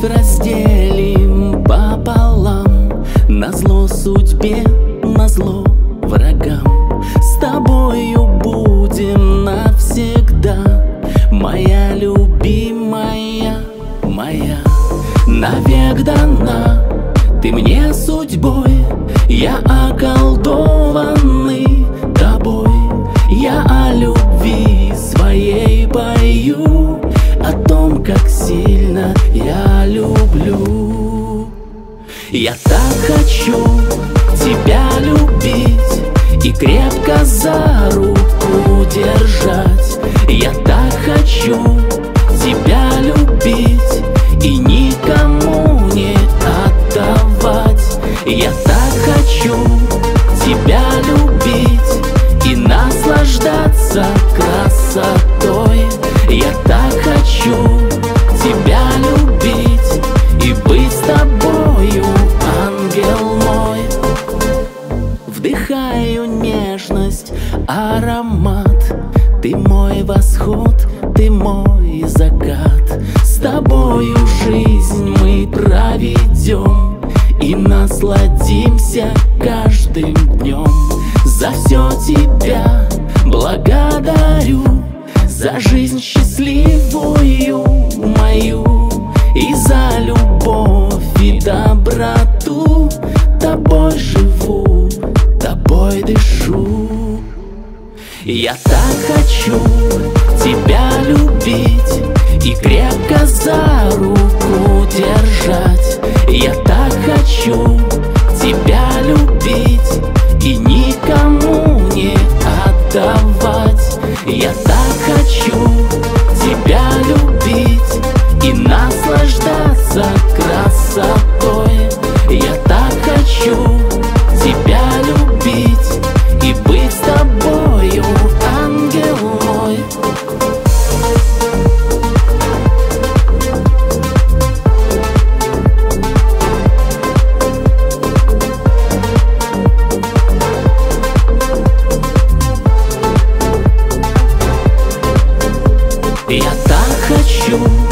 разделим пополам, назло судьбе, назло врагам. С тобою будем навсегда, моя любимая, моя. Навек дана ты мне судьбой, я околдованный тобой. Я о любви своей пою, о том, как сильно я люблю. Я так хочу тебя любить и крепко за руку держать. Я так хочу тебя любить и никому не отдавать. Я так хочу тебя любить и наслаждаться красотой. Я так хочу тебя любить и быть с тобою, ангел мой. Вдыхаю нежность, аромат. Ты мой восход, ты мой закат. С тобою жизнь мы проведем и насладимся каждым днем. За все тебя благодарю, за жизнь счастливую мою и за любовь и доброту. Тобой живу, тобой дышу. Я так хочу тебя любить и крепко за руку держать. Я так хочу тебя любить и никому не отдавать. Я так хочу тебя любить и наслаждаться красотой. Я так хочу тебя любить и быть с тобою, ангел мой. Я так хочу